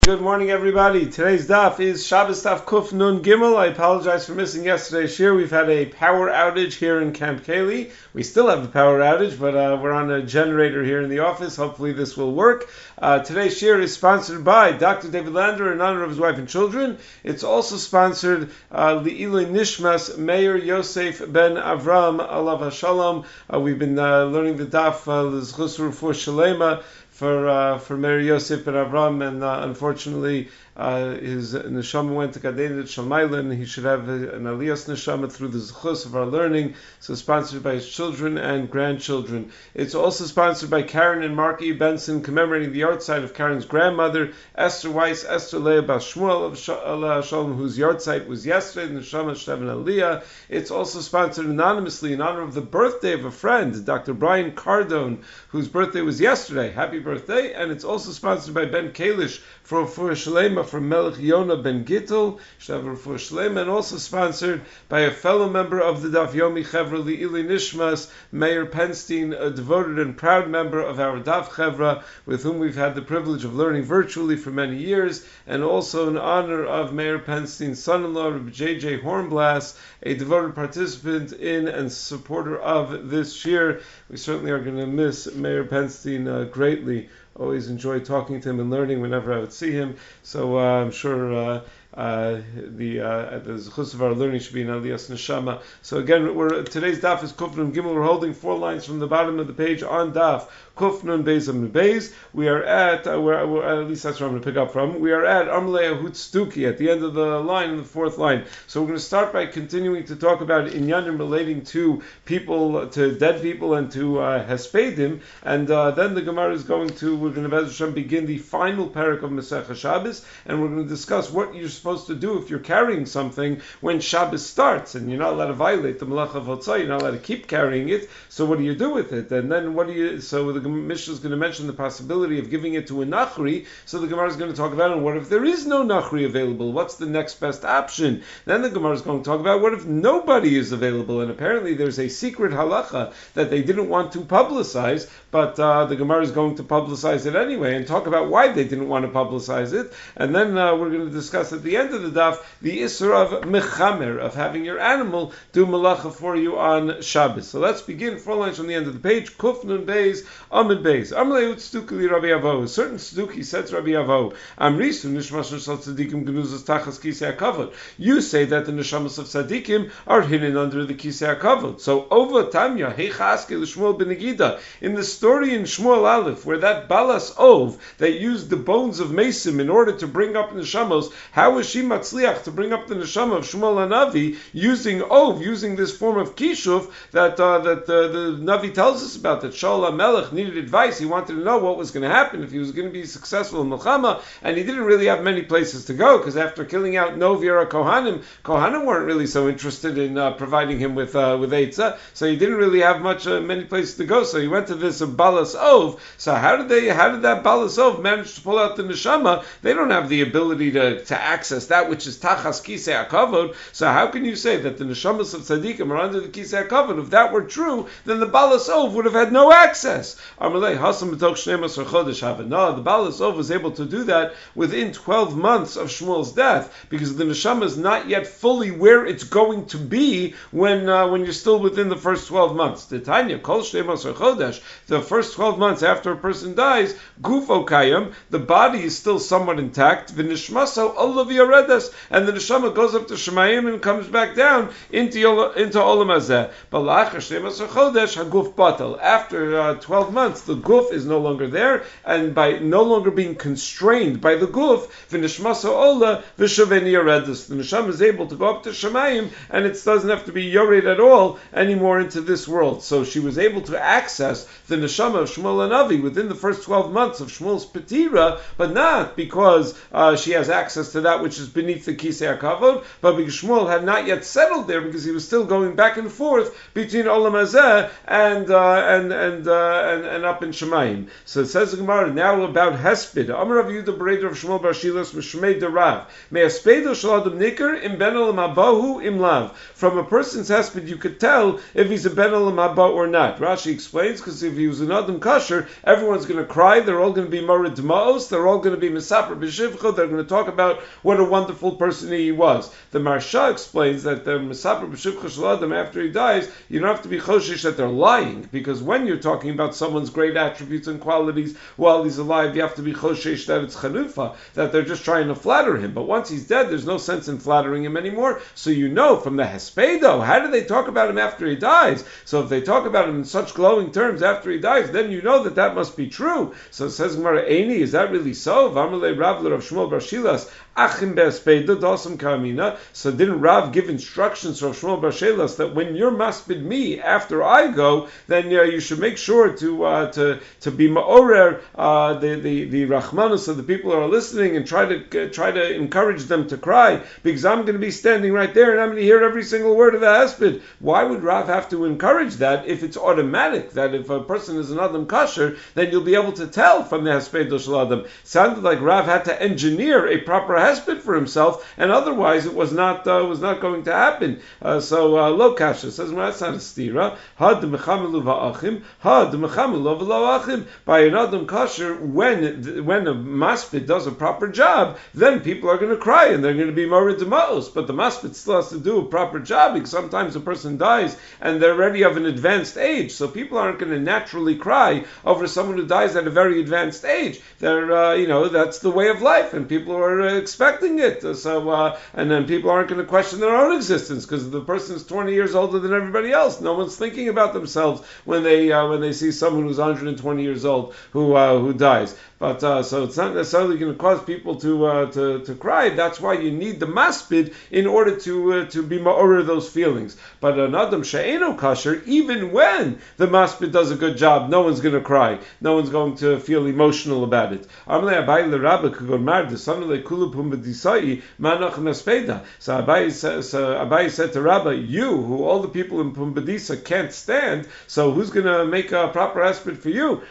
Good morning, everybody. Today's daf is Shabbos daf Kuf Nun Gimel. I apologize for missing yesterday's shir. We've had a power outage here in Camp Kaylee. We still have a power outage, but we're on a generator here in the office. Hopefully this will work. Today's shir is sponsored by Dr. David Lander in honor of his wife and children. It's also sponsored Li'ilui Nishmas Meir Yosef Ben Avram Alav HaShalom. We've been learning the daf L'Zchus Rufuah Shalema for Meir Yosef Ben Avram, and unfortunately his neshama went to Gadein Shamayla, and he should have an aliyas neshama through the zechus of our learning. So sponsored by his children and grandchildren. It's also sponsored by Karen and Mark E. Benson, commemorating the yahrzeit of Karen's grandmother, Esther Weiss, Esther Leah Bas Shmuel of Shalom, whose yahrzeit was yesterday, the neshama should have an aliyah. It's also sponsored anonymously in honor of the birthday of a friend, Dr. Brian Cardone, whose birthday was yesterday. Happy birthday! And it's also sponsored by Ben Kalish for Refuah Shlema for Melech Yonah Ben Gittel, should have Refuah Shlema, and also sponsored by a fellow member of the Daf Yomi Chevra, Li'ilui Nishmas, Meir Penstein, a devoted and proud member of our Daf Chevra, with whom we've had the privilege of learning virtually for many years, and also in honor of Meir Penstein's son-in-law, Rabbi J.J. Hornblass, a devoted participant in and supporter of this shir. We certainly are going to miss Meir Penstein greatly. Always enjoy talking to him and learning whenever I would see him. So I'm sure the zechus of our learning should be in Aliyas Neshama. So again, today's daf is Kuf Nun Gimel. We're holding 4 lines from the bottom of the page on daf Kuf Nun Beis Amud Beis. We are at at least that's where I'm going to pick up from. We are at Amrei Ahut Stuki at the end of the line, in the 4th line. So we're going to start by continuing to talk about inyanim relating to people, to dead people, and to hespedim, and then the Gemara is we're going to Be'ez Hashem begin the final parak of Masechah Shabbos, and we're going to discuss what you're supposed to do if you're carrying something when Shabbos starts, and you're not allowed to violate the Malach of Hotzah, you're not allowed to keep carrying it, so what do you do with it? And then so the Mishnah is going to mention the possibility of giving it to a Nachri, so the Gemara is going to talk about, and what if there is no Nachri available? What's the next best option? Then the Gemara is going to talk about what if nobody is available, and apparently there's a secret halacha that they didn't want to publicize, but the Gemara is going to publicize it anyway, and talk about why they didn't want to publicize it, and then we're going to discuss at the end of the daf the isur of mechamer, of having your animal do malacha for you on Shabbos. So let's begin 4 lines from the end of the page. Kuf Nun Beis Amud Beis. Amrei Ahut Stuki li Rabbi Avo. A certain Stuki said to Rabbi Avo, Amrisu nishmas shel tzadikim genuzas tachas kisei hakavod. You say that the neshamas of tzadikim are hidden under the kisei hakavod. So over Tanya heicha aske l'Shmuel ben Negida, in the story in Shmuel Aleph where that balas ov that used the bones of Mesim in order to bring up neshamos, how is she matzliach to bring up the neshama of Shmuel Hanavi using this form of kishuf that the Navi tells us about, that Shaul HaMelech needed advice. He wanted to know what was going to happen if he was going to be successful in Milchama, and he didn't really have many places to go, because after killing out Novira Kohanim weren't really so interested in providing him with Eitzah, so he didn't really have many places to go, so he went to this Balas Ov. So how did that Balas Ov manage to pull out the neshama? They don't have the ability to access that which is Tachas Kisei HaKavod, so how can you say that the neshamas of tzaddikim are under the Kisei HaKavod? If that were true, then the Balas Ov would have had no access. Amalei Hasam B'tok Shnei Masar Chodesh Havanah. The Balas Ov was able to do that within 12 months of Shmuel's death, because the neshama is not yet fully where it's going to be when you're still within the first 12 months. The Tanya Kol Shnei Masar Chodesh, the first 12 months after a person dies, Gufo Kayam, the body is still somewhat intact, V'nishmaso Olav Yoredes, and the neshama goes up to Shemayim and comes back down into Olam Hazeh. But La'achar Shnei Masar Chodesh Haguf Batal. After 12 months, the guf is no longer there, and by no longer being constrained by the guf, V'nishmaso Ola V'shaveni Yoredes, the neshama is able to go up to Shemayim, and it doesn't have to be yored at all anymore into this world. So she was able to access the neshama of Shmuel Hanavi within the first 12 months of Shmuel's Petira, but not because she has access to that which is beneath the Kisei HaKavod, but because Shmuel had not yet settled there, because he was still going back and forth between Olam Hazeh and up in Shemayim. So it says the Gemara now about Hesped. Amar Rav Yehuda Bereder of Shmuel Bar Shilas Mishmei Derav. May Hespedo Shel Adam Nikar im Ben Olam Habahu im Lav. From a person's Hesped you could tell if he's a Ben Olam Haba or not. Rashi explains, because if he was who's an Adam Kasher, everyone's going to cry. They're all going to be Morid Ma'os. They're all going to be Mesaper B'Shivcha. They're going to talk about what a wonderful person he was. The Marsha explains that the Mesaper B'Shivcha Shel Adam, after he dies, you don't have to be choshish that they're lying, because when you're talking about someone's great attributes and qualities while he's alive, you have to be choshish that it's chanufa, that they're just trying to flatter him. But once he's dead, there's no sense in flattering him anymore. So you know from the Hespedo, how do they talk about him after he dies? So if they talk about him in such glowing terms after he dies, then you know that that must be true. So it says Gemara, Eini, is that really so? V'amalei Rav l'Rav Shmuel bar Shilas, Achim be'Hespedo dosam kamina. So didn't Rav give instructions to Rav Shmuel bar Shilas that when you're maspid me after I go, then you should make sure to be ma'orer the Rachmanus of the people who are listening, and try to encourage them to cry, because I'm going to be standing right there and I'm going to hear every single word of the hesped. Why would Rav have to encourage that if it's automatic that if a person is an Adam Kasher, then you'll be able to tell from the Hesped Shel Adam? Sounded like Rav had to engineer a proper hesped for himself, and otherwise it was not going to happen. Lo kasha says, well, that's not a stira. Had mechamelu va'achim, had mechamelu v'lo achim. By an Adam Kasher, when a maspid does a proper job, then people are going to cry and they're going to be morid dema'os. But the maspid still has to do a proper job, because sometimes a person dies and they're already of an advanced age, so people aren't going to naturally cry over someone who dies at a very advanced age. They're, that's the way of life, and people are expecting it. And then people aren't going to question their own existence because the person is 20 years older than everybody else. No one's thinking about themselves when they see someone who's 120 years old who dies. But so it's not necessarily going to cause people to cry. That's why you need the maspid in order to be ma'orah those feelings. But an adam she'eno kasher, even when the maspid does a good job, no one's going to cry. No one's going to feel emotional about it. So Abai said to Rabbi, you, who all the people in Pumbedisa can't stand, so who's going to make a proper aspid for you?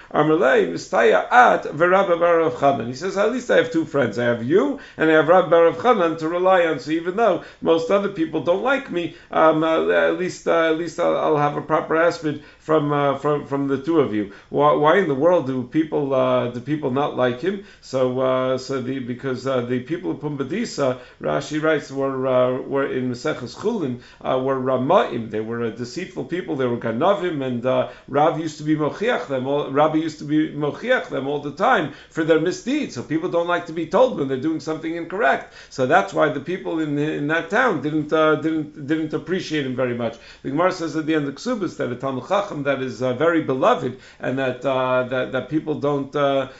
He says, at least I have two friends. I have you, and I have Rab Barav Chanan to rely on. So even though most other people don't like me, at least I'll have a proper aspid from the two of you. Why in the world do people not like him? Because the people of Pumbedisa, Rashi writes, were in Maseches Chulin, were Rama'im. They were deceitful people. They were Ganavim, and Rav used to be Mochiach them. Rabbi used to be Mochiach them all the time for their misdeeds. So people don't like to be told when they're doing something incorrect. So that's why the people in that town didn't appreciate him very much. The Gemara says at the end of Ksubas that a Talmud Chacham that is very beloved, and that people don't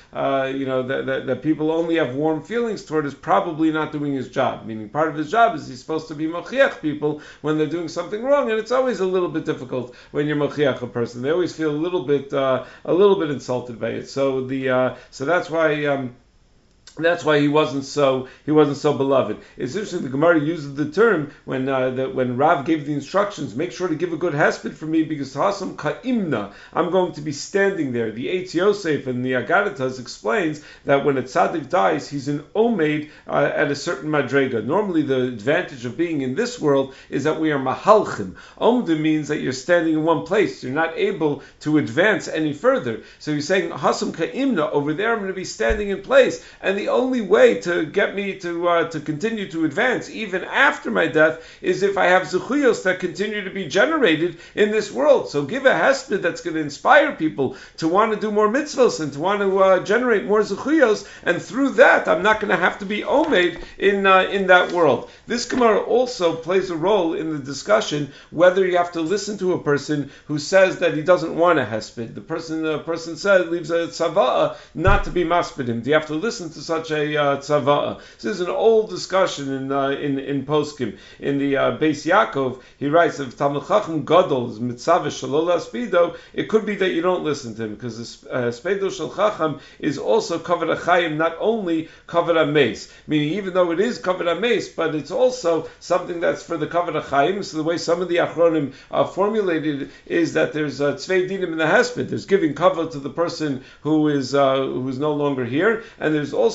that people only have warm feelings toward, is probably not doing his job. Meaning part of his job is he's supposed to be mochiach people when they're doing something wrong, and it's always a little bit difficult when you're mochiach a person. They always feel a little bit insulted by it. So that's why. That's why he wasn't so beloved. It's interesting. The Gemara uses the term when Rav gave the instructions, make sure to give a good hesped for me, because Hasam ka'imna, I'm going to be standing there. The Eitz Yosef and the Agaritas explains that when a tzaddik dies, he's an omeid at a certain madrega. Normally, the advantage of being in this world is that we are mahalchim. Omdim means that you're standing in one place. You're not able to advance any further. So he's saying Hasam ka'imna, over there I'm going to be standing in place, and the only way to get me to continue to advance even after my death is if I have zuchuyos that continue to be generated in this world. So give a hesped that's going to inspire people to want to do more mitzvahs and to want to generate more zuchuyos, and through that I'm not going to have to be omeid in that world. This Gemara also plays a role in the discussion whether you have to listen to a person who says that he doesn't want a hesped. The person says, leaves a tzava'ah not to be maspid him. Do you have to listen to such a tzava'ah? This is an old discussion in Poskim. In the Beis Yaakov, he writes, if Talmud Chacham Gadol is mitzavah shalol aspido, it could be that you don't listen to him, because spido shel Chacham is also kavod achayim, not only kavod hameis. Meaning, even though it is kavod hameis, but it's also something that's for the kavod achayim. So the way some of the achronim formulated it is that there's tzvei dinim in the hesped. There's giving kavod to the person who is no longer here, and there's also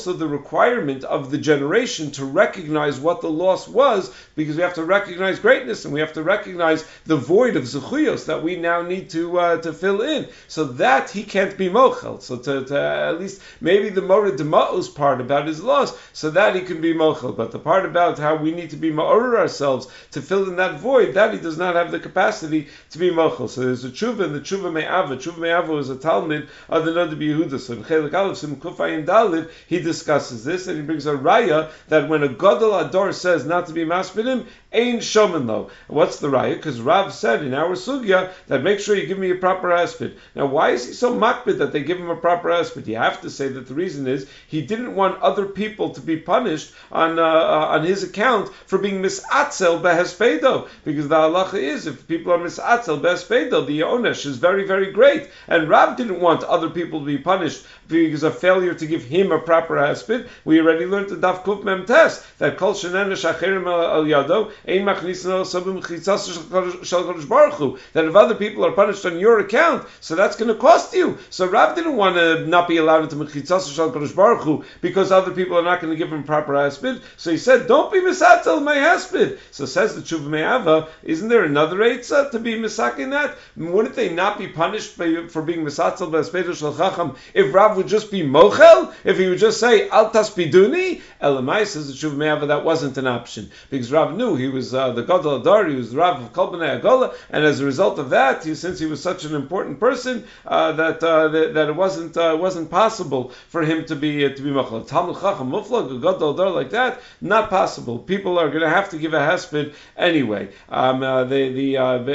also the requirement of the generation to recognize what the loss was, because we have to recognize greatness and we have to recognize the void of zechuyos that we now need to fill in. So that he can't be mochel. So to at least maybe the morid dema'os part about his loss, so that he can be mochel. But the part about how we need to be ma'orer ourselves to fill in that void, that he does not have the capacity to be mochel. So there's a tshuva, and the tshuva me'ava. Tshuva me'ava was a talmud of the Noda B'Yehuda. So in Chelik Aleph, Sim Kufay and Dalid, he discusses this, and he brings a raya that when a Gadol Ador says not to be maspidim, Ein Shomen Lo. What's the raya? Because Rav said in our sugya that make sure you give me a proper aspid. Now, why is he so makbid that they give him a proper aspid? You have to say that the reason is he didn't want other people to be punished on his account for being misatzel behespeido, because the halacha is if people are misatzel behespeido, the onesh is very, very great, and Rav didn't want other people to be punished because of failure to give him a proper aspid. We already learned the Daf Kuf Mem Tes that kol shenena shachirim al yado ein machnisin al sabim chitzas shel Kadosh Baruch Hu, that if other people are punished on your account, so that's going to cost you. So Rav didn't want to not be allowed into mechitzas shel Kadosh Baruch Hu because other people are not going to give him proper aspid. So he said, don't be misatzel my aspid. So says the Tshuva Me'ava, isn't there another eitzah to be misak in that? Wouldn't they not be punished for being misatzel b'aspeido shel chacham if Rav would just be mochel? If he would just say, al taspiduni? Elamai says the Tshuva Me'ava, that wasn't an option. Because Rav knew he was the Gadol Adar, he was the Rav of Kol Bnei Agola, and as a result of that, since he was such an important person, that it wasn't possible for him to be mochel. Talmud Chacham Muflag, a Gadol Adar like that, not possible. People are going to have to give a hesped anyway. The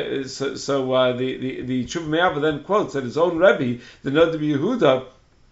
Tshuva Me'ava then quotes that his own Rebbe, the Noda B'Yehuda,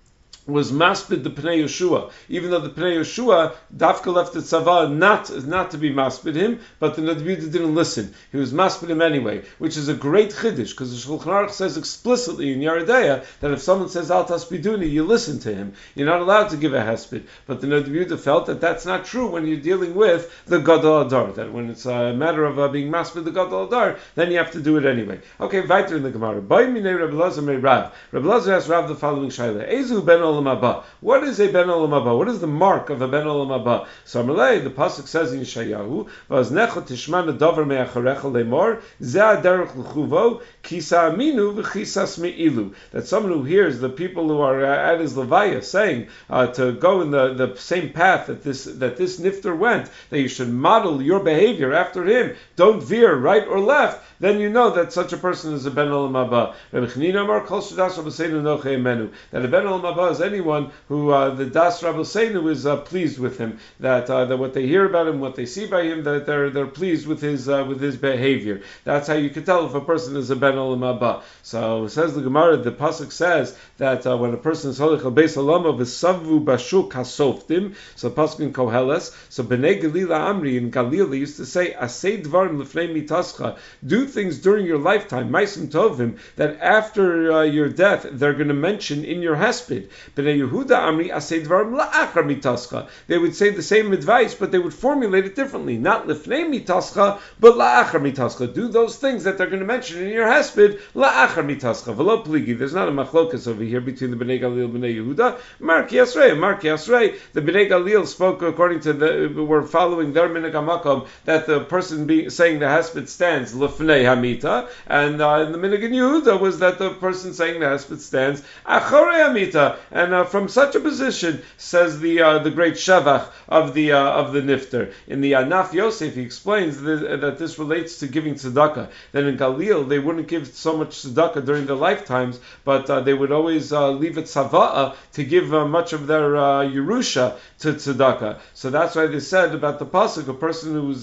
was maspid the Pnei Yeshua, even though the Pnei Yeshua Dafka left the tzava not to be maspid him, but the Noda B'Yehuda didn't listen. He was maspid him anyway, which is a great chiddush, because the Shulchan Aruch says explicitly in Yeridea that if someone says al taspiduni, you listen to him. You're not allowed to give a hesped. But the Noda B'Yehuda felt that that's not true when you're dealing with the Gadol Adar, that when it's a matter of being maspid the Gadol Adar, then you have to do it anyway. Okay, weiter in the Gemara. By minei Rabbi Elazar mei Rav. Rabbi Elazar asked Rav the following shaila: Ezu ben olam haba. What is a ben olam haba? What is the mark of a ben olam haba? So Amalei, the pasuk says in Yeshayahu, "Vaznecha tishma nedavar me'acharecha lemor ze aderech l'chuvo kisa aminu v'chisas me'ilu." That someone who hears the people who are at his levaya saying to go in the same path that this nifter went, that you should model your behavior after him. Don't veer right or left. Then you know that such a person is a ben olam haba. Rabbi Chanina Amar Kol Shadas Rabbeinu Nochei Menu. That a ben olam haba is anyone who the Das Rabbeinu is pleased with him. That what they hear about him, what they see by him, that they're pleased with his behavior. That's how you can tell if a person is a ben olam haba. So says the Gemara, the pasuk says that when a person is holich al beis alama v'savu bashuk hasoftim. So pasuk in Koheles. So Bnei Galila Amri in Galil they used to say asay dvarim lefnei mitascha. Do things during your lifetime, Maisim Tovim, that after your death they're going to mention in your hesped. Bnei Yehuda Amri Asay Dvarim La'achar Mitascha. They would say the same advice, but they would formulate it differently. Not Lifnei Mitascha, but La'achar Mitascha. Do those things that they're going to mention in your hesped, La'achar Mitascha. V'lo pligi. There's not a machlokas over here between the Bnei Galil and Bnei Yehuda. Mark Yasrei. The Bnei Galil spoke according to were following their minhag hamakom, that the person saying the hesped stands Lifnei Hamita, and in the Minhag in Yehuda was that the person saying the hesped stands Acharei Hamita, and from such a position, says the great Shevach of the Nifter. In the Anaf Yosef, he explains that this relates to giving tzedakah. That in Galil they wouldn't give so much tzedakah during their lifetimes, but they would always leave it tzava'a to give much of their Yerusha to tzedakah. So that's why they said about the pasuk, a person who's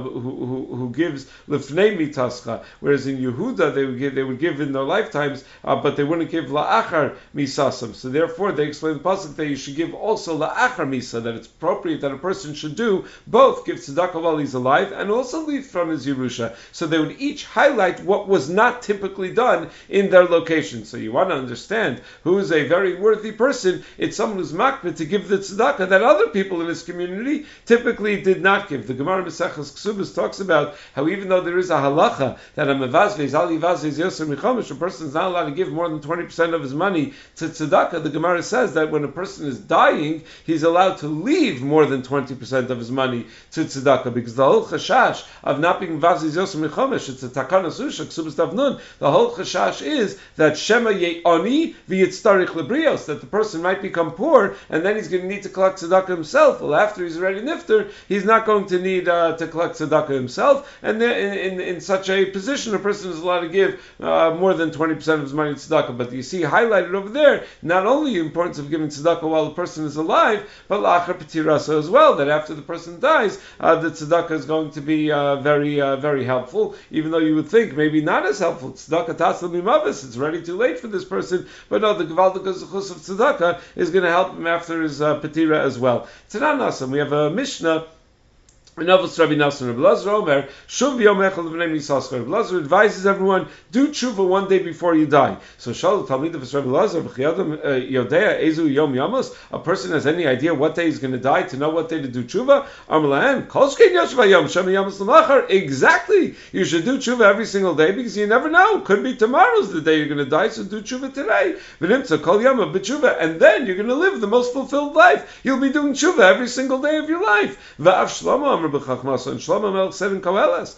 who gives lifnei mitascha, whereas in Yehuda they would give in their lifetimes, but they wouldn't give la'achar misasam. So therefore they explain the pasuk that you should give also la'achar misa, that it's appropriate that a person should do both, give tzedakah while he's alive and also leave from his Yerusha. So they would each highlight what was not typically done in their location. So you want to understand who is a very worthy person. It's someone who's makbid to give the tzedakah that that other people in his community typically did not give. The Gemara Maseches Ksubas talks about how even though there is a halacha that a mevazvez, al yivazvez yoser michomish, a person is not allowed to give more than 20% of his money to tzedakah, the Gemara says that when a person is dying, he's allowed to leave more than 20% of his money to tzedakah, because the whole chashash of not being mevazvez yoser michomish, it's a takana susha, Ksubas Davnun, the whole chashash is that shema ye'oni v'yitztarich lebrios, that the person might become poor, and then he's going to need to collect tzedakah himself. Well, after he's already nifter, he's not going to need to collect tzedakah himself, and in such a position, a person is allowed to give more than 20% of his money to tzedakah. But you see highlighted over there, not only the importance of giving tzedakah while the person is alive, but la'achar petirasa as well, that after the person dies, the tzedakah is going to be very helpful, even though you would think maybe not as helpful. Tzedakah taslim imavis, it's already too late for this person, but no, the gevaldik zechus of tzedakah is going to help him after his petira as well. Tanan Nasam, we have a Mishnah. Novus Rabbi Nassim Rabbi Lazar Omer Shuv Yom Echad L'Bnei Yisrael. Rabbi Lazar advises everyone, do tshuva one day before you die. So Shalom Talmid of Rabbi Lazar V'chiyadam Yodea Ezu Yom Yamos. A person has any idea what day he's going to die to know what day to do tshuva? Amalahem Kolshkein Yoshva Yom Shem Yamos L'Machar. Exactly. You should do tshuva every single day because you never know. Could be tomorrow's the day you're going to die, so do tshuva today. V'nimtza Kol Yom B'tshuva, and then you're going to live the most fulfilled life. You'll be doing tshuva every single day of your life. V'av Shlomo and Shlomo Melech said in Koheles,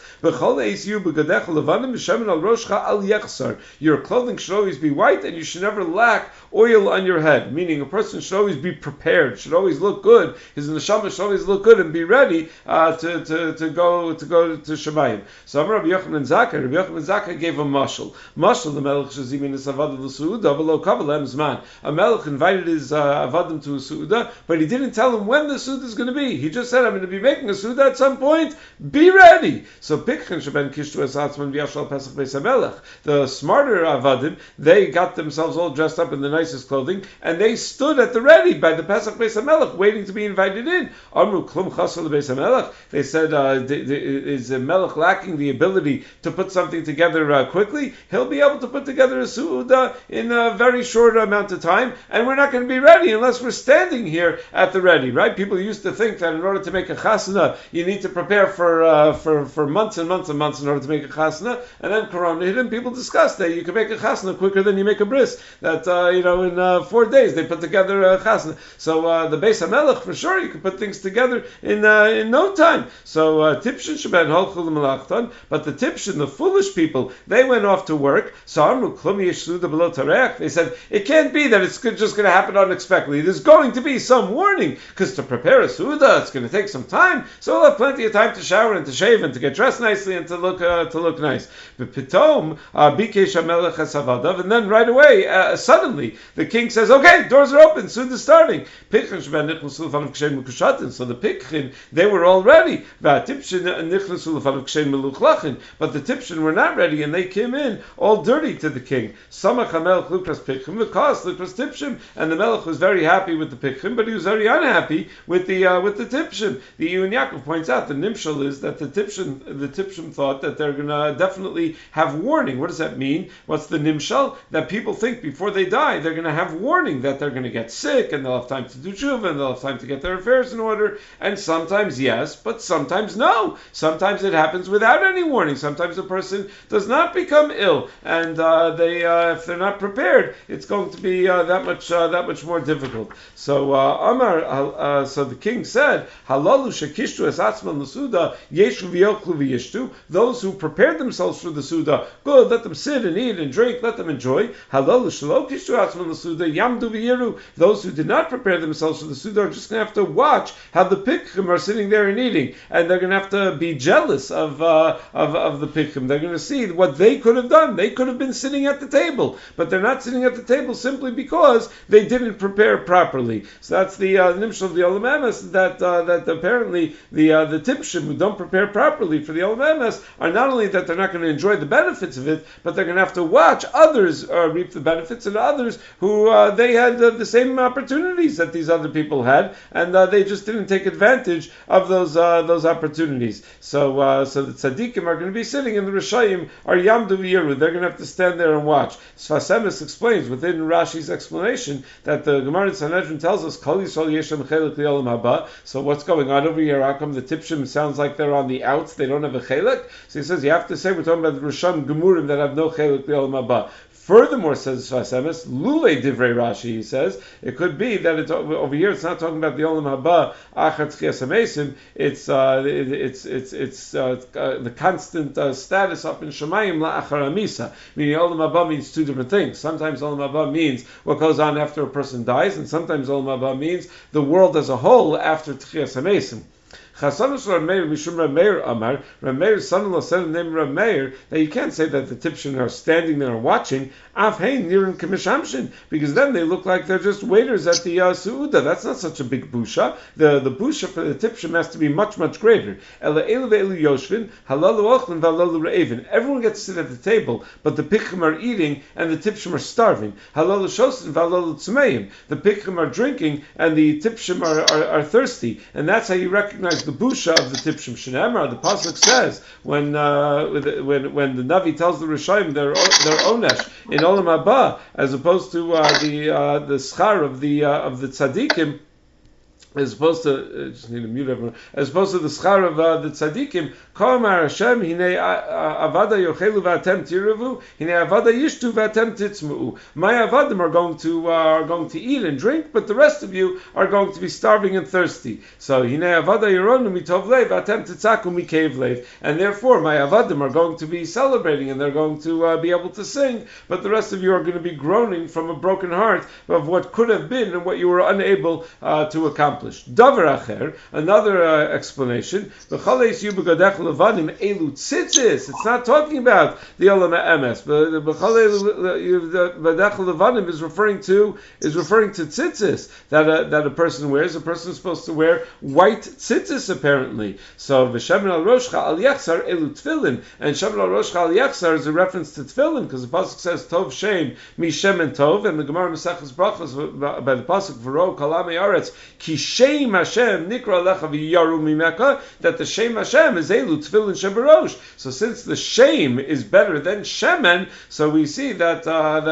your clothing should always be white, and you should never lack oil on your head. Meaning, a person should always be prepared, should always look good. His neshama should always look good and be ready to go to Shemayim. So Rabbi Yochanan Zakkai gave a mashal. Mashal the Melech Shazimin is Avad l'Suuda v'lo kavalem zman. A Melech invited his avadim to a Suuda, but he didn't tell him when the Suuda is going to be. He just said, I'm going to be making a Suuda at some point, be ready. So Pikchen Sheben Kishtu Esatzman V'Yashal Pesach Beis HaMelech. The smarter avadim, they got themselves all dressed up in the nicest clothing, and they stood at the ready by the Pesach Beis HaMelech, waiting to be invited in. Amru Klum Chasal Beis HaMelech. They said, is the Melech lacking the ability to put something together quickly? He'll be able to put together a Su'udah in a very short amount of time, and we're not going to be ready unless we're standing here at the ready, right? People used to think that in order to make a chasana, you need to prepare for months and months and months in order to make a chasana, and then Corona hit, and people discussed that you can make a chasana quicker than you make a bris. That in 4 days they put together a chasana. So the Beis HaMelech, for sure, you can put things together in no time. So Tipshin Sheben Holchul Melachton, but the Tipshin, the foolish people, they went off to work. So Amru Klum Yesh Suda Below Tarech. They said it can't be that it's just going to happen unexpectedly. There's going to be some warning, because to prepare a Suda, it's going to take some time. So we'll have plenty of time to shower and to shave and to get dressed nicely and to look nice. But Pitom Bikesh HaMelech HaSavadav, and then right away, suddenly, the king says, okay, doors are open, Suda is starting. So the Pikchin, they were all ready. But the Tipshin were not ready, and they came in all dirty to the king. And the Melech was very happy with the Pikchin, but he was very unhappy with the Tipshin. The Yun Yaakov points out the Nimshal is that the Tipshin thought that they're going to definitely have warning. What does that mean? What's the Nimshal? That people think before they die, they're going to have warning that they're going to get sick, and they'll have time to do tshuva, and they'll have time to get their affairs in order. And sometimes yes, but sometimes no. Sometimes it happens without any warning. Sometimes a person does not become ill, and if they're not prepared, it's going to be that much more difficult. So Amar, so the king said, Halalu shekishtu es atzman l'suda yeshu v'yochlu v'yishtu. Those who prepared themselves for the suda, good, let them sit and eat and drink, let them enjoy. Halalu shelo kishtu atzman l'suda yamdu v'yiru. Those who did not prepare themselves for the suda are just going to have to watch how the pikchim are sitting there and eating, and they're going to have to be jealous of the pikchim. They're going to see what they could have done. They could have been sitting at the table, but they're not sitting at the table simply because they didn't prepare properly. So that's the nimshal of the Olam Emes, that apparently the the tipshim who don't prepare properly for the Olam Emes are not only that they're not going to enjoy the benefits of it, but they're going to have to watch others reap the benefits, and others who they had the same opportunities that these other people had, and they just didn't take advantage of those opportunities. So the tzaddikim are going to be sitting, and the Rishayim are yamdu v'yiru. They're going to have to stand there and watch. Sfas Emes explains within Rashi's explanation that the Gemara in Sanhedrin tells us Kol Yisrael Yeshem Chelik L'Olam Haba. So what's going on over here? How come the tipshim sounds like they're on the outs? They don't have a chelik. So he says you have to say we're talking about the Risham Gemurim that have no chelik L'Olam Haba. Furthermore, says Sfas Emes, Lule Divrei Rashi, he says, it could be that it's, over here it's not talking about the Olam Haba, Achar Tchias HaMesim, it's the constant status up in Shemayim La'achar HaMisa. Meaning Olam Haba means two different things. Sometimes Olam Haba means what goes on after a person dies, and sometimes Olam Haba means the world as a whole after Tchias HaMesim. Chasanus Rameir Mishum Rameir Amar, Rameir's son-in-law said the name Rameir, that you can't say that the tipshin are standing there and watching, Afhein Nirin Kamishamshin, because then they look like they're just waiters at the Su'uda. That's not such a big busha. The busha for the tipshim has to be much, much greater. Ela Elu Ve'elu Yoshvin, Halalu Ochlin V'Halalu Re'evin. Everyone gets to sit at the table, but the pikchim are eating and the tipshim are starving. Halalu Shosin V'Halalu Tzumeim. The pikchim are drinking and the tipshim are thirsty. And that's how you recognize the busha of the tipshim. Shneimar, the pasuk says when the Navi tells the Rishayim their onesh in Olam Haba, as opposed to the schar of the tzaddikim, as opposed to just need to mute everyone. As opposed to the schar of the tzaddikim, Kamar Hashem hine avada yochelu v'atem tiravu, hine avada yishtu v'atem titzmuu. My avadim are going to eat and drink, but the rest of you are going to be starving and thirsty. So hine avada yoronu mitov lev v'atem titzaku mikev lev, and therefore my avadim are going to be celebrating and they're going to be able to sing, but the rest of you are going to be groaning from a broken heart of what could have been and what you were unable to accomplish. Davar acher, another explanation. It's not talking about the Olam Emes, but is referring to tzitzis that a person wears. A person is supposed to wear white tzitzis apparently. So v'shemen al roshcha al yachsar elu tefillin, and shemen al roshcha al yachsar is a reference to tefillin because the pasuk says tov shem mi shemen tov, and the Gemara Maseches Brachos by the pasuk v'ro kalamei aretz ki Shem Hashem Nikra Lecha V'Yaru Mimeka, that the Shem Hashem is Elu Tefillin Shebarosh. So since the Shem is better than Shemen, so we see that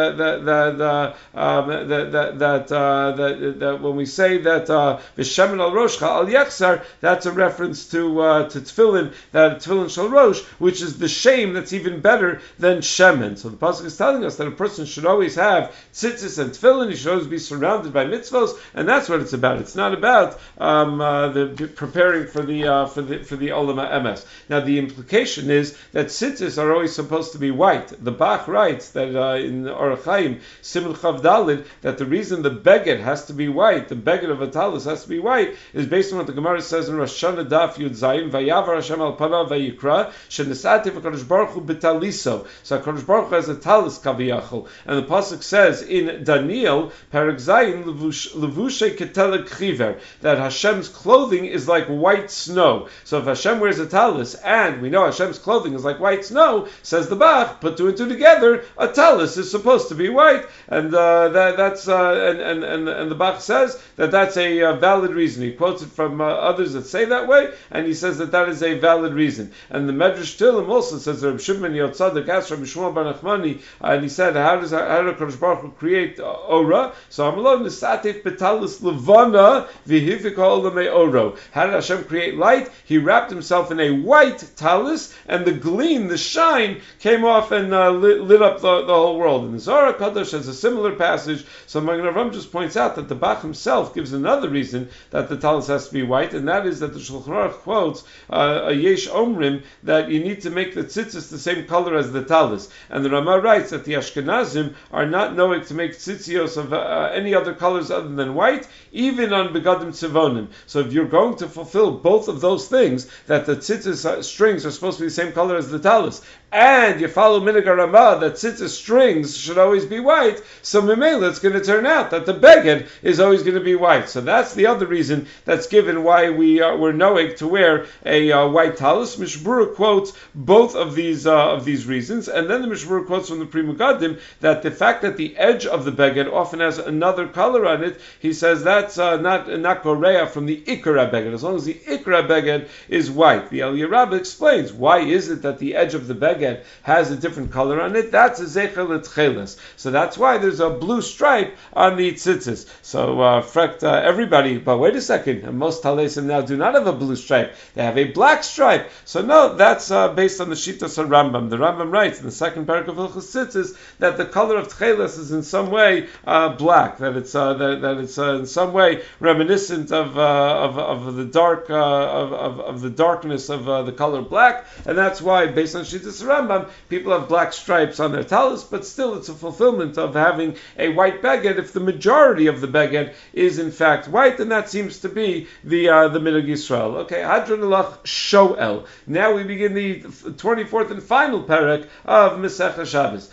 when we say that V'Shemen Al Roshcha Al Yachsar, that's a reference to Tefillin, that Tefillin Shal Rosh, which is the Shem that's even better than Shemen. So the pasuk is telling us that a person should always have tzitzis and Tefillin. He should always be surrounded by mitzvos, and that's what it's about. It's not about the preparing for the Olam Emes. Now the implication is that tzitzis are always supposed to be white. The Bach writes that in Orach Chaim Siman Chav Daled that the reason the beged has to be white, the beged of a talis has to be white, is based on what the Gemara says in Rosh Hashanah Daf Yud Zayin Vayavar Hashem al Panav Vayikra Shenesativ HaKadosh Baruch Hu B'Taliso. So HaKadosh Baruch Hu has a talis kaviyachol, and the pasuk says in Daniel Perek Zayin Levushe Ketelek Chiver, that Hashem's clothing is like white snow. So if Hashem wears a talis, and we know Hashem's clothing is like white snow, says the Bach, put two and two together, a talis is supposed to be white, and that's the Bach says that that's a valid reason. He quotes it from others that say that way, and he says that is a valid reason. And the Medrash Tehillim also says that Reb Shimon Yotzadik asked Rabbi Shmuel Bar Nachmani, and he said, how did HaKadosh Baruch Hu create Ora? So Amalon Nisatif Betalis Levana How did Hashem create light? He wrapped himself in a white talis, and the gleam, the shine, came off and lit up the whole world. And the Zohar HaKadosh has a similar passage. So Magen Avraham just points out that the Bach himself gives another reason that the talis has to be white, and that is that the Shulchan Aruch quotes a Yesh Omrim that you need to make the tzitzis the same color as the talis. And the Ramah writes that the Ashkenazim are not knowing to make tzitzios of any other colors other than white, even on Begad begadim tzivonim. So if you're going to fulfill both of those things, that the tzitzis strings are supposed to be the same color as the talis, and you follow Minhag Ramah that tzitzis strings should always be white, so Mimela it's going to turn out that the beged is always going to be white. So that's the other reason that's given why we're knowing to wear a white talis. Mishbura quotes both of these reasons, and then the Mishbura quotes from the Pri Megadim that the fact that the edge of the beged often has another color on it, he says that's not goreya from the ikra beged, as long as the ikra beged is white. The Aliyah Rabbah explains why is it that the edge of the beged has a different color on it. That's a zecher l'tcheles. So that's why there's a blue stripe on the tzitzis. So everybody, but wait a second, most talesim now do not have a blue stripe. They have a black stripe. So no, that's based on the Shitas of Rambam. The Rambam writes in the second paragraph of Hilchos Tzitzis that the color of tcheles is in some way black. That it's in some way reminiscent of the dark of the darkness of the color black, and that's why based on Shitas Rambam, people have black stripes on their talis, but still it's a fulfillment of having a white beged if the majority of the beged is in fact white, and that seems to be the Minhag Yisrael. Okay, Hadron Alach Shoel. Now we begin the 24th and final parak of Masechah Shabbos.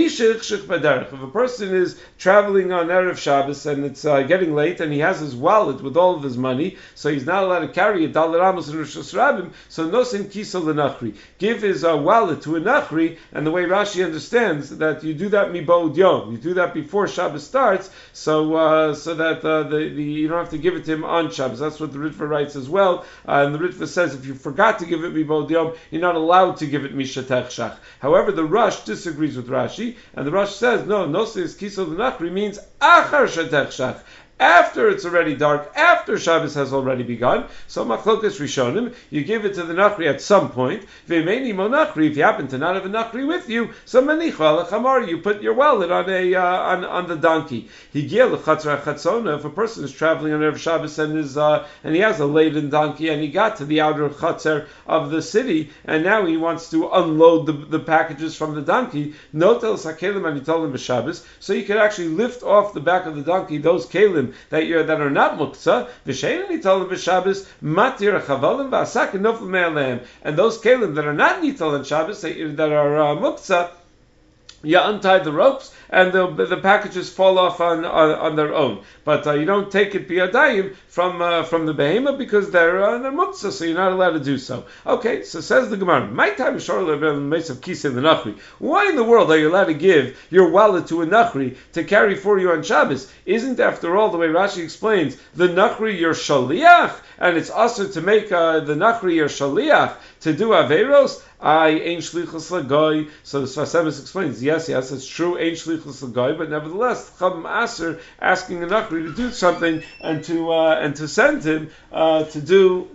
If a person is traveling on Erev Shabbos and it's getting late and he has his wallet with all of his money, so he's not allowed to carry a Dalar Amos and Rosh Hashanah, so nosin kisa l'nachri. Give his wallet to a nachri, and the way Rashi understands that you do that mibod yom, you do that before Shabbos starts, so that you don't have to give it to him on Shabbos. That's what the Ritva writes as well, and the Ritva says if you forgot to give it mibod yom, you're not allowed to give it mishatech shach. However, the Rush disagrees with Rashi, and the Rush says no, nosis kisa l'nachri means achar shatech shach, after it's already dark, after Shabbos has already begun. So machlokas rishonim, you give it to the nachri at some point. V'meini mo nachri, if you happen to not have a nachri with you, so manicha al chamar, you put your wallet on on the donkey. Higia l'chatzar chatzona, if a person is traveling on Erev Shabbos and he has a laden donkey and he got to the outer chatzar of the city and now he wants to unload the packages from the donkey, notel sakelim and yitolim b'Shabbos, so you can actually lift off the back of the donkey those kelim that are not muktzah, v'shein nitalim b'Shabbos matir chavalim v'asak nofel me'aleim, and those kelim that are not nital on Shabbos that are muktzah, you untie the ropes and the packages fall off on their own. But you don't take it biyadayim from the behema because they're muktzah, so you're not allowed to do so. Okay, so says the Gemara, my time is why in the world are you allowed to give your wallet to a nachri to carry for you on Shabbos? Isn't, after all, the way Rashi explains, the nachri your shaliach, and it's also to make the nachri your shaliach to do averos? Ein shlichus l'goy. So the Sfas Emes explains, yes, it's true, ein shlichus l'goy, but nevertheless, Chacham Aser asking a nachri to do something and to send him to do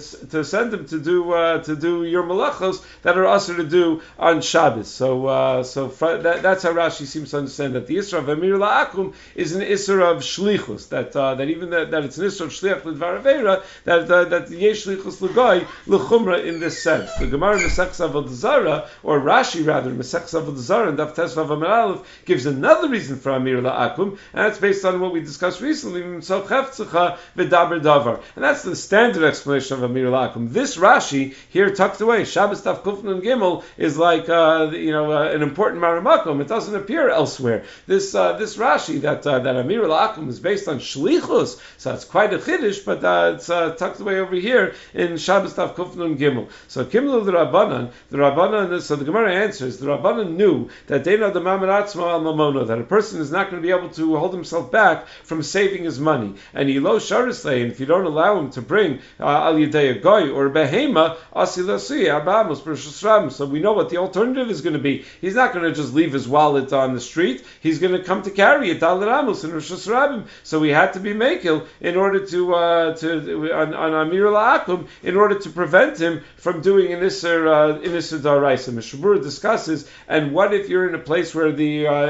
your malachos that are aser to do on Shabbos. So that's how Rashi seems to understand that the Isra of Amir La'akum is an Isra of shlichus. That even that it's an Isra of shliach l'dvar avera, that yesh shlichus l'goy l'chumra in this sense. The Gemara Masechus Avodah Zarah, or Rashi rather, Masechus Avodah Zarah and Daf Tesvav Amud Aleph gives another reason for Amir La'akum, and that's based on what we discussed recently, Mimso Chefzecha V'daber Davar, and that's the standard explanation of Amir La'akum. This Rashi here tucked away, Shabbos Daf Kuf Nun Gimel, is like an important Maramakum. It doesn't appear elsewhere. This Rashi that Amir La'akum is based on Shlichus, so it's quite a chiddush, but it's tucked away over here in Shabbos Daf Kuf Nun Gimel. So Kimlu the Rabbanan, so the Gemara answers, the Rabbanan knew that Deina the Mamaratzma al Mamono, that a person is not going to be able to hold himself back from saving his money. And Ilo Sharislay, and if you don't allow him to bring Al Yedei Goy or Behema, Asilasi, Arbamos, Bershusram. So we know what the alternative is going to be. He's not going to just leave his wallet on the street. He's going to come to carry it, Al Ramos and Rosh Hashanah. So we had to be Mekil in order to on Amir La'akum in order to prevent him from doing an Isser Daraisa. Mishabura discusses, and what if you're in a place where the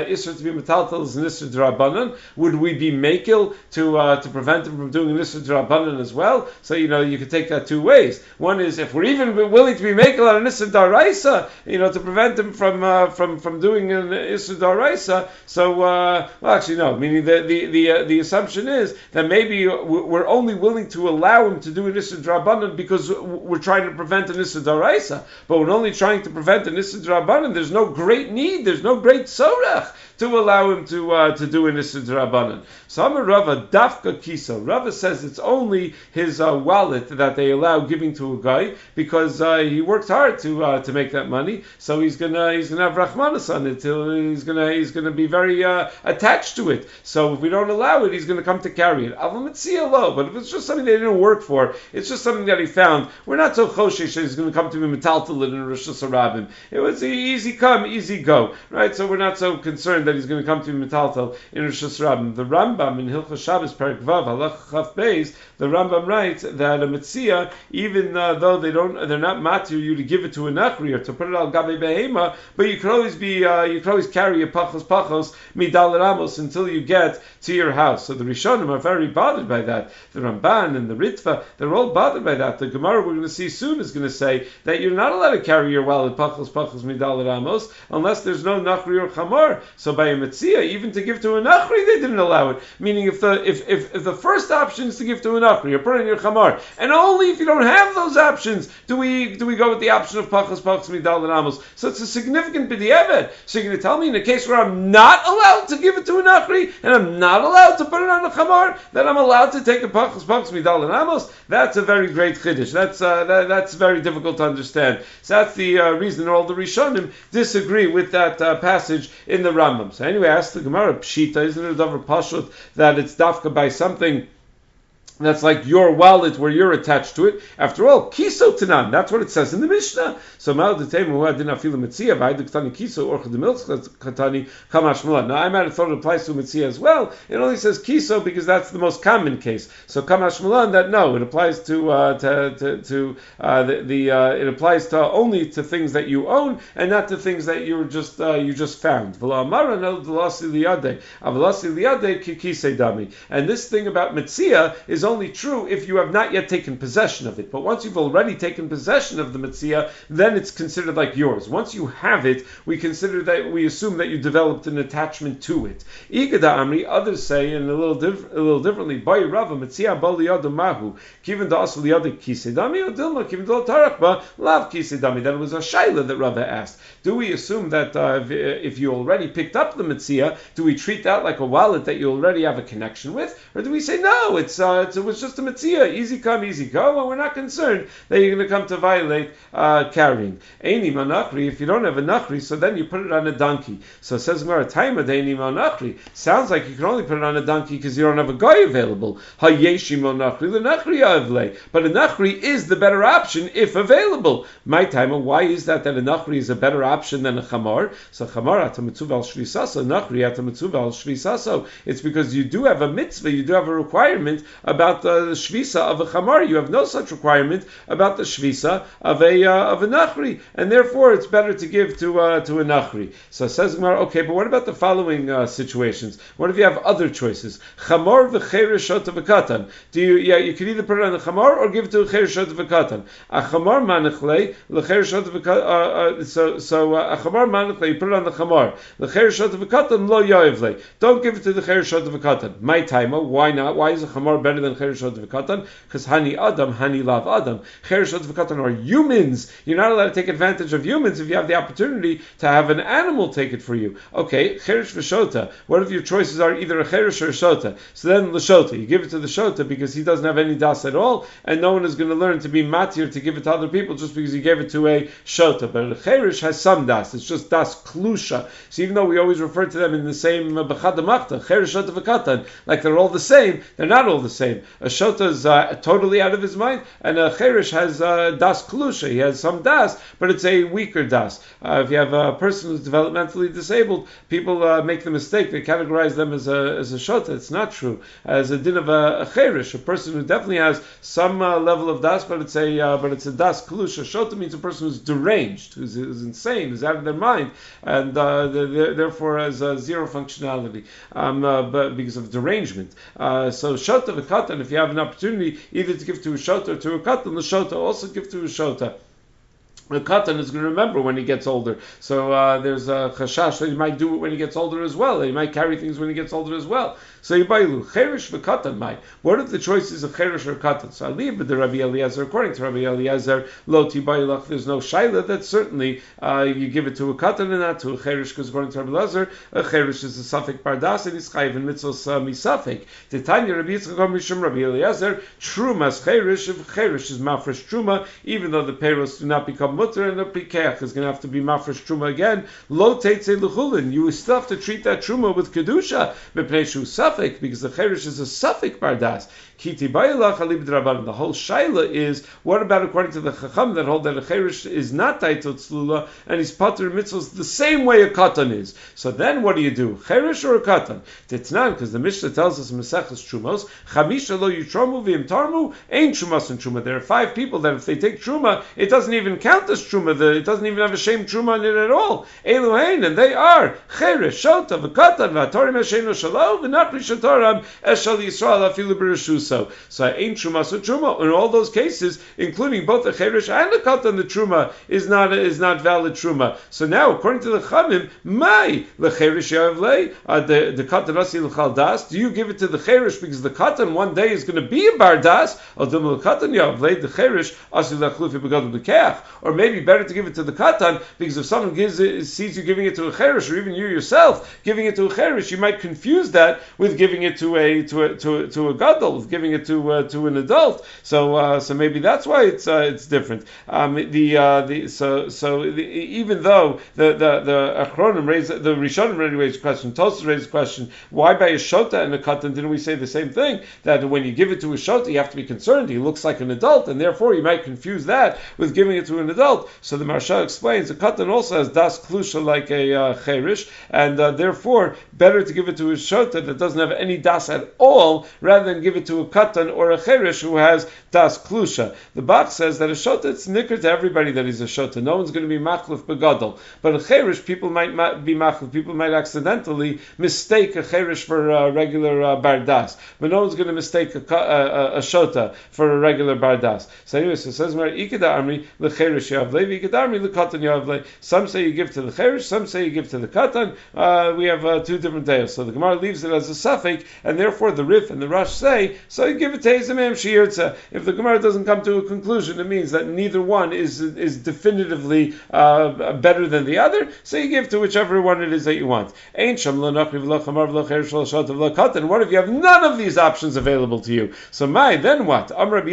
Isra to be metaltal is an Isra D'Rabbanan. Would we be makil to prevent him from doing an Isra D'Rabbanan as well? So, you could take that two ways. One is, if we're even willing to be makil on an Isra D'Araisa, to prevent him from doing an Isra D'Araisa, so, actually no, meaning the assumption is that maybe we're only willing to allow him to do an Isra D'Rabbanan because we're trying to prevent an Isra D'Araisa, but we're only trying to prevent an Isra D'Rabbanan. There's no great need, there's no great sorach to allow him to do an Isra D'Rabbanan. So Amar Rava Dafka Kiso. Rava says it's only his wallet that they allow giving to a guy because he worked hard to make that money. So he's gonna have Rachmanas on it. He's gonna be very attached to it. So if we don't allow it, he's gonna come to carry it. But if it's just something they didn't work for, it's just something that he found, we're not so choshesh that he's gonna come to be metaltal in Rosh Hashanah. It was easy come, easy go, right? So we're not so concerned that he's going to come to be metaltal in Rosh Hashanah. The Rambam in Hilchos Shabbos Perek Vav Halach Chaf Beis, the Rambam writes that a metzia, even though they're not matir you to give it to a nachri or to put it al gabe behema, but you could always carry a pachos midal ramos until you get to your house. So the Rishonim are very bothered by that. The Ramban and the Ritva, they're all bothered by that. The Gemara we're going to see soon is going to say that you're not allowed to carry your wallet pachos midal ramos unless there's no nachri or chamar. So by a metzia, even to give to a nachri, they didn't allow it. Meaning, if the first option is to give to a nachri, you're putting your chamar, and only if you don't have those options do we go with the option of pachas midal ramos. So it's a significant b'di'evet. So you're going to tell me in a case where I'm not allowed to give it to a nachri and I'm not allowed to put it on a chamar, that I'm allowed to take a pachas midal ramos? That's a very great chiddush. That's very difficult to understand. So that's the reason all the Rishonim disagree with that passage in the Rambam. So anyway, ask the Gemara, Pshita, isn't it a davar pashut that it's dafka by something that's like your wallet where you're attached to it? After all, kiso tanan, that's what it says in the Mishnah. So mal detemu adina filu metzia v'aydu kiso or katani kamash mulad. Now I might have thought it applies to metzia as well. It only says kiso because that's the most common case. So kamash mulad, that no, it applies it applies to only to things that you own and not to things that you just found. And this thing about metzia is only true if you have not yet taken possession of it. But once you've already taken possession of the metzia, then it's considered like yours. Once you have it, we assume that you developed an attachment to it. Igada Amri, others say, and a little differently, Bay Rava metzia ba liyada mahu, kiven da asl liyada kisedami, or dilma kiven da tarakba lav kisedami. That was a shaila that Rava asked. Do we assume that if you already picked up the metzia, do we treat that like a wallet that you already have a connection with, or do we say no? It was just a metzia, easy come, easy go, and we're not concerned that you're going to come to violate carrying. Eini manachri, if you don't have a nachri, so then you put it on a donkey. So it says Gemara, Taima deini manachri. Sounds like you can only put it on a donkey because you don't have a guy available. Hayeshi manachri, the nachri avle. But a nachri is the better option if available. My Taima, why is that a nachri is a better option than a chamar? So chamar atamitzuv al shvisaso, nachri atamitzuv al shvisaso. It's because you do have a mitzvah, you do have a requirement about the shvisa of a chamar. You have no such requirement about the shvisa of a nachri, and therefore it's better to give to a nachri. So says Gemara, okay, but what about the following situations? What if you have other choices? Chamar v'cheireshot v'katan. You can either put it on the chamar or give it to a cheireshot v'katan. A chamar manachle l'cheireshot v'katan. So a chamar manachle, you put it on the chamar. L'cheireshot v'katan lo yoivle. Don't give it to the cheireshot v'katan. My timer, why not? Why is a chamar better than cheireshot v'katan? Because hani adam, hani lav adam. Cheireshot v'katan are humans. You're not allowed to take advantage of humans if you have the opportunity to have an animal take it for you. Okay, cheresh v'shota. What if your choices are either a cheresh or a shota? So then the shota, you give it to the shota because he doesn't have any das at all, and no one is going to learn to be matir to give it to other people just because he gave it to a shota. But a cheresh has some das. It's just das klusha. So even though we always refer to them in the same b'chad machta, cheresh shota v'katan, like they're all the same, they're not all the same. A shota is totally out of his mind, and a cherish has das klusha. He has some das, but it's a weaker das. If you have a person who's developmentally disabled, people make the mistake, they categorize them as a shota. It's not true. As a din of a cherish, a person who definitely has some level of das, but it's a das klusha. Shota means a person who's deranged, who's insane, who's out of their mind, and therefore has zero functionality, but because of derangement. So shota v'katan, if you have an opportunity either to give to a shota or to a katan, the shota also give to a shota. The katan is going to remember when he gets older. So there's a chashash that he might do it when he gets older as well. He might carry things when he gets older as well. So Yibailu, cherish v'katan might. What are the choices of cherish or katan? So Aliyah b'de Rabbi Eliezer, according to Rabbi Eliezer, lo tibailach, there's no shaila that certainly you give it to a katan and not to a cherish, because according to Rabbi Eliezer, a cherish is a safek bardas and he's chayiv in mitzvos misafek. Titanya Rabbi Yitzchak Mishum Rabbi Eliezer, trumas cherish, if cherish is mafresh truma, even though the peiros do not become mutter, and the pikeach is going to have to be mafresh truma again. Lo teitze l'chulin. You still have to treat that truma with kedusha, b'pnei shu safek, because the cherish is a safek bardas. Kiti bayilach alib drabanan. The whole shaila is, what about according to the chacham that hold that a cherish is not taitot tzlula and he's pater mitzvos the same way a katan is? So then what do you do? Cherish or a katan? Titnan, because the Mishnah tells us in Maseches Trumos, chamisha lo yutromu v'im tarmu ain't trumas and truma. There are 5 people that if they take truma, it doesn't even count as truma. It doesn't even have a shame truma in it at all. Eluhain, and they are cherish, shota, v'katan, v'atorim eshenu shalom, v'napri shatoram eshal Yisrael afilu b'reshus. So ain't truma so truma. In all those cases, including both the cherish and the katan, the truma is not valid truma. So now, according to the chamim, my the cherish yavlei the katan asi l'chal das. Do you give it to the cherish because the katan one day is going to be a bar das? Or the katan yavlei the cherish asi l'chlufi begadol b'keach. Or maybe better to give it to the katan because if someone sees you giving it to a cherish, or even you yourself giving it to a cherish, you might confuse that with giving it to a gadol, giving it to an adult, so maybe that's why it's different. Even though the Achronim raised, the Rishonim already raised a question, Tosfos raised a question, why by a shota and a katan didn't we say the same thing? That when you give it to a shota, you have to be concerned. He looks like an adult, and therefore you might confuse that with giving it to an adult. So the Maharsha explains a katan also has das klusha like a cherish, and therefore better to give it to a shota that doesn't have any das at all, rather than give it to a katan or a cherish who has das klusha. The Bach says that a shota, it's nicker to everybody that he's a shota. No one's going to be machlif begadol. But a cherish, people might be machlif. People might accidentally mistake a cherish for a regular bardas. But no one's going to mistake a shota for a regular bardas. So anyway, so it says, some say you give to the cherish, some say you give to the katan. We have 2 different days. So the Gemara leaves it as a suffix, and therefore the Rif and the Rush say, so you give it to Ezemem Shiirtza. If the Gemara doesn't come to a conclusion, it means that neither one is definitively better than the other, so you give to whichever one it is that you want. What if you have none of these options available to you? So then what?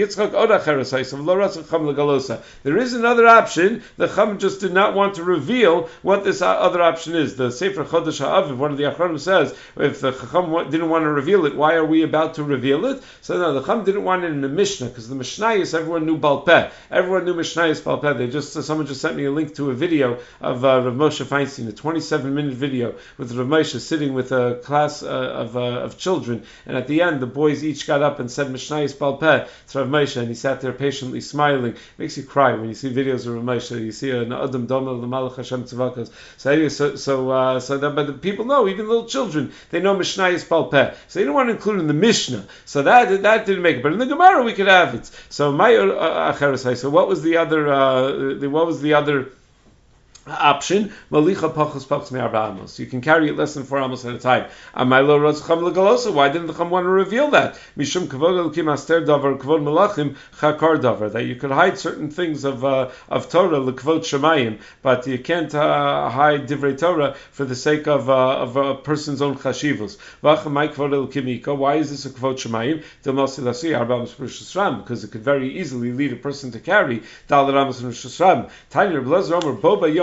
There is another option. The Chum just did not want to reveal what this other option is. The Sefer Chodesh HaAviv, one of the Achronim says, if the Chacham didn't want to reveal it, why are we about to reveal it? So no, the Chum didn't want it in the Mishnah, because the Mishnayos, everyone knew Baal Peh. Everyone knew Mishnayos Baal Peh. Someone just sent me a link to a video of Rav Moshe Feinstein, a 27-minute video with Rav Moshe sitting with a class of children, and at the end, the boys each got up and said Mishnayos Baal Peh to Rav Moshe, and he sat there patiently smiling. It makes you cry when you see videos of Rav Moshe. You see an Adam Doma, the Malach Hashem Tzavakos. So anyway, but the people know, even little children, they know Mishnayos Baal Peh. So they don't want to include in the Mishnah. So that didn't make it. But in the Gemara we could have it. So my acheres. So what was the other option? Malicha pachos pachos me'arba amos. You can carry it less than 4 amos at a time. Amaylo roz cham legalosa. Why didn't the cham want to reveal that? Mishum kavod elokim aster davar kavod malachim chakar davar. That you could hide certain things of Torah lekavod shemayim, but you can't hide divrei Torah for the sake of a person's own chashivos. V'achamay kavod elokim ika. Why is this a kavod shemayim? Dilmasi lasi arba amos b'rishus ram, because it could very easily lead a person to carry dalar amos b'rishus ram. Tanya Rebbe Lezer Omer bo bayom.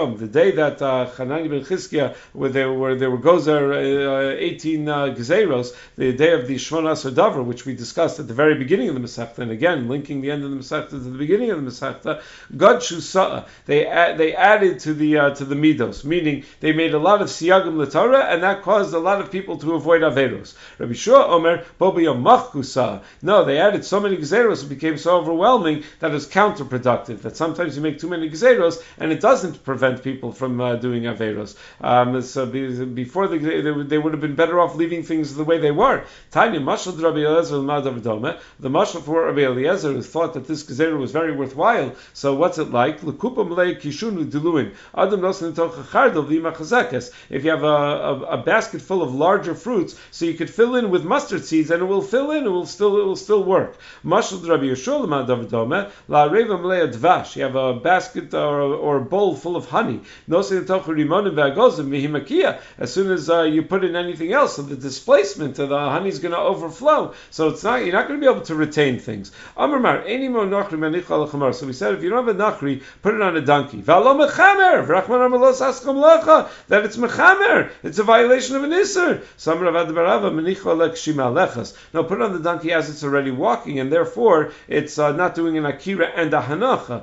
Yom, the day that Hanani ben Chizkiah, where they were gozer 18 gezeros, the day of the Shmona Asar Davar, which we discussed at the very beginning of the Masechta, and again linking the end of the Masechta to the beginning of the Masechta, Gadshu Sa'a, they added to the midos, meaning they made a lot of siyagim l'Torah, and that caused a lot of people to avoid averos. Rabbi Shua Omer Bo b'yom machku sa'a. No, they added so many gezeros, it became so overwhelming that it's counterproductive. That sometimes you make too many gezeros, and it doesn't prevent people from doing averos. So before they would have been better off leaving things the way they were. Tanya Mashal Rabbi Eliezer l'Madav Dome. The Mashal for Rabbi Eliezer who thought that this gezerah was very worthwhile. So what's it like? L'kupa mlei kishun diluin. Adam nosin tocha chardal v'ima chazekes. If you have a basket full of larger fruits, so you could fill in with mustard seeds, and it will fill in. It will still work. Mashal Rabbi Yeshua l'Madav Dome. La reva mlei dvash. You have a basket or a bowl full of honey. Nosin tocha rimonim v'agozim v'himakia. As soon as you put in anything else, so the displacement of the honey is going to overflow. So you're not going to be able to retain things. Amar eni mo nachri manicha al chamar. So we said if you don't have a nachri, put it on a donkey. V'alo mechamer v'rachman amalos askom lecha. That it's mechamer. It's a violation of an iser. So Amar Avad Barava manicha lekshima lechas. No, put it on the donkey as it's already walking, and therefore it's not doing an akira and a hanacha.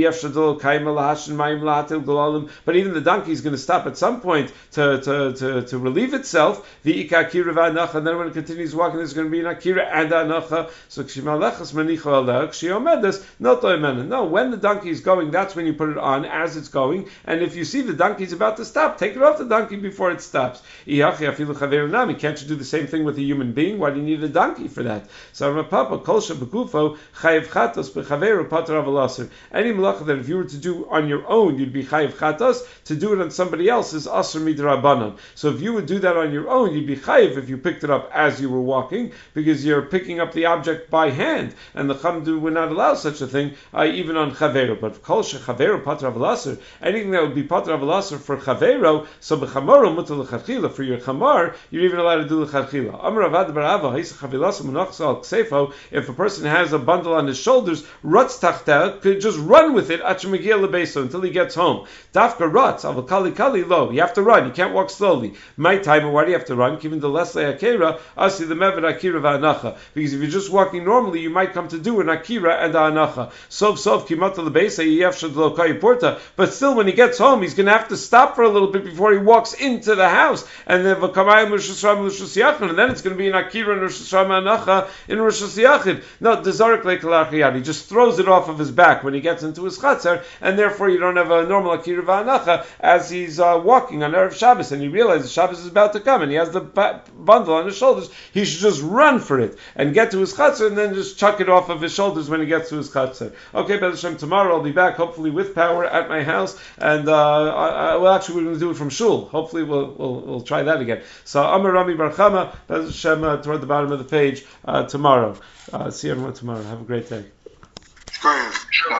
But even the donkey is going to stop at some point to relieve itself. The ikakira v'anacha, and then when it continues walking, there's going to be an akira and anacha. So kshimalechas manicha alech shiomedes not oimena. No, when the donkey is going, that's when you put it on as it's going. And if you see the donkey is about to stop, take it off the donkey before it stops. Can't you do the same thing with a human being? Why do you need a donkey for that? So Papa kolsha begufo chayiv chatos bechaveru pater avalaser. Any malacha that if you were to do on your own, you'd be chayiv chatos. To do it on somebody else is asr midrabanan. So if you would do that on your own, you'd be chayiv if you picked it up as you were walking, because you're picking up the object by hand, and the Chachamim would not allow such a thing even on chaveru. But kol shechaveru pater avalaser, anything that would be pater avalaser for chaveru, so b'chamaro mutar l'chadchila, for your chamar, you're even allowed to do l'chadchila. Amar Avad Barava ha'isa chavilasa munachsa al ksefo. If a person has a bundle on his shoulders, rutz tachta, could just run with it achamagia lebeso until he gets home. Dafka rutz avakali kali lo. You have to run. You can't walk slowly. My time. Why do you have to run? Given the less akira, asi the mevet akira v'anacha. Because if you're just walking normally, you might come to do an akira and a anacha. Sof kimata lebeisa yefshad lo porta. But still, when he gets home, he's going to have to stop for a little bit before he walks into the house, and then v'kamayim l'shus Hashanah l'shus yachid, and then it's going to be an akira and Rosh Hashanah anacha in Rosh Hashanah. No, the zarek le'kalachiyad. He just throws it off of his back when he gets into his chatzar, and therefore you don't have a normal akira v'anacha as he's walking on Erev Shabbos, and he realizes Shabbos is about to come, and he has the bundle on his shoulders. He should just run for it and get to his chatzar, and then just chuck it off of his shoulders when he gets to his chatzar. Okay, B'ez Hashem, tomorrow I'll be back, hopefully with power at my house, and well, actually we're going to do it from shul. Hopefully we'll try that again. So Amar Rami Bar Chama, B'ez Hashem, toward the bottom of the page tomorrow. See everyone tomorrow. Have a great day.